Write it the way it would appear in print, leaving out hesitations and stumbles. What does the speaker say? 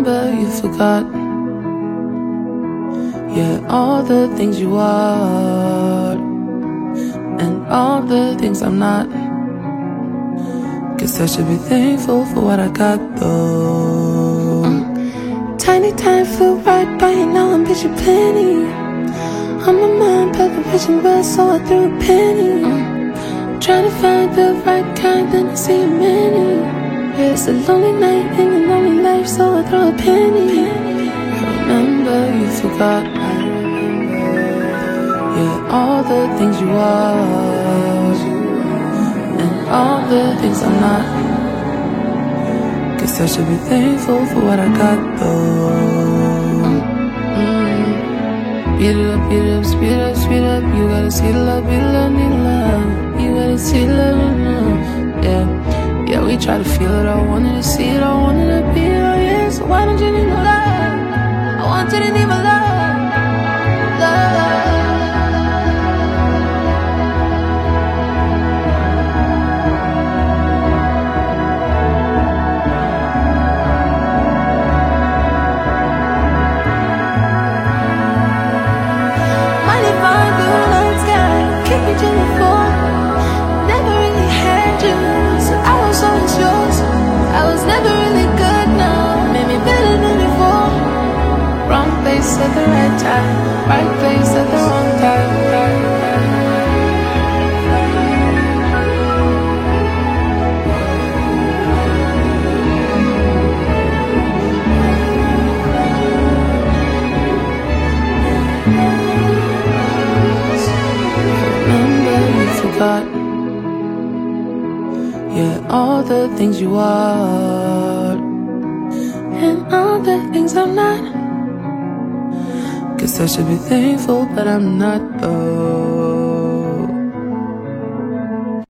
remember you forgot. Yeah, all the things you are and all the things I'm not. Guess I should be thankful for what I got though. Tiny time flew right by you, now I'm bitching plenty. On my mind, but the vision well, so I threw a penny. Trying to find the right kind, then I see a many. Yeah, it's a lonely night in a lonely life, so I throw a penny. I remember you forgot. Yeah, all the things you are and all the things I'm not. Guess I should be thankful for what I got though. Beat it up, beat it up, speed it up, speed it up. You gotta see the love, beat the love, need the love. You gotta see the love, yeah. Yeah, we try to feel it, I wanted to see it, I wanted to be it, oh yeah. So why don't you need my love? I want you to need my love, love. At the right time, right place at the wrong time. Remember you forgot. Yeah, all the things you are and all the things I'm not. Guess I should be thankful, but I'm not though.